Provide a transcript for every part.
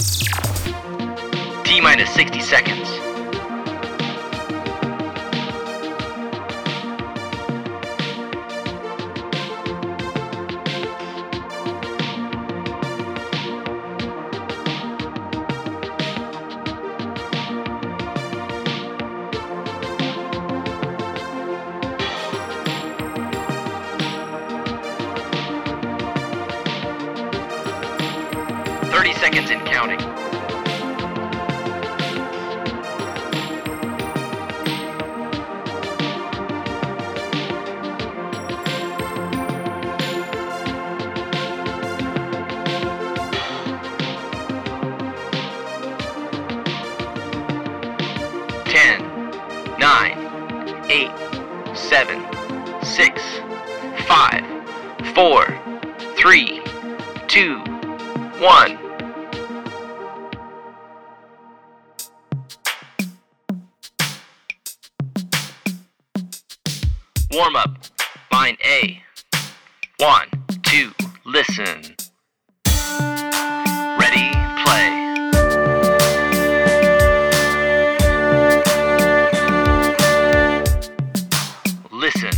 T minus 60 seconds. Seconds and counting. Ten, 9, 8, 7, 6, 5, 4, 3, 2, 1. Warm up. Line A. 1, 2, listen. Ready, play. Listen.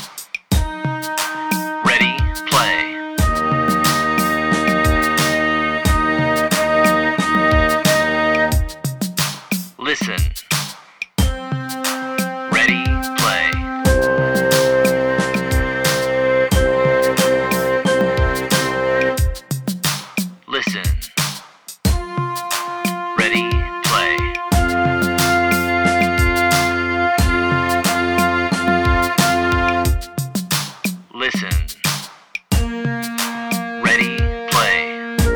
Ready, play. Listen. Ready, play. Listen. Ready, play. Listen. Ready, play.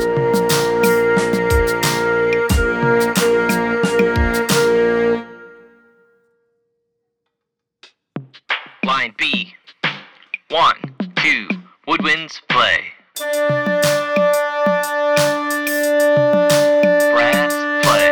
Line B. 1, 2, woodwinds, play. Brass, play.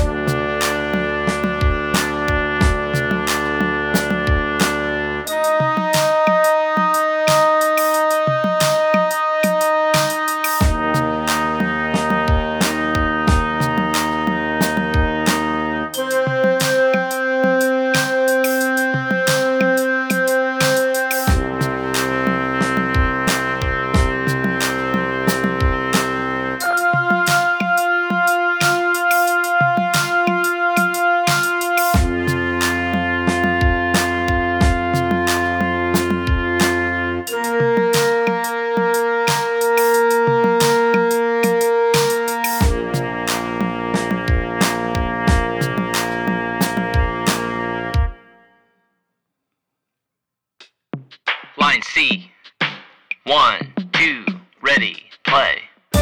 Line C. 1, 2, ready, play.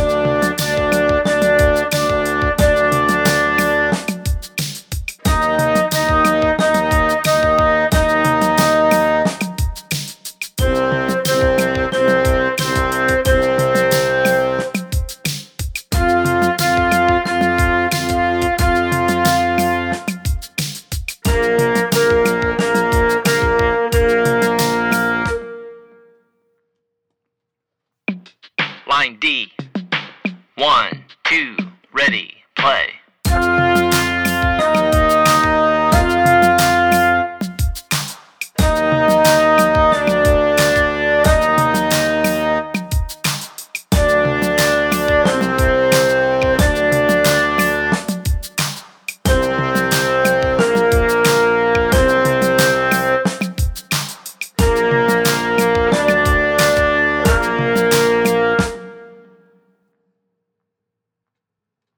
Line D. 1, 2, ready, play.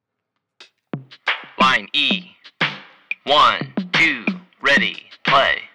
Line E. 1, 2, ready, play.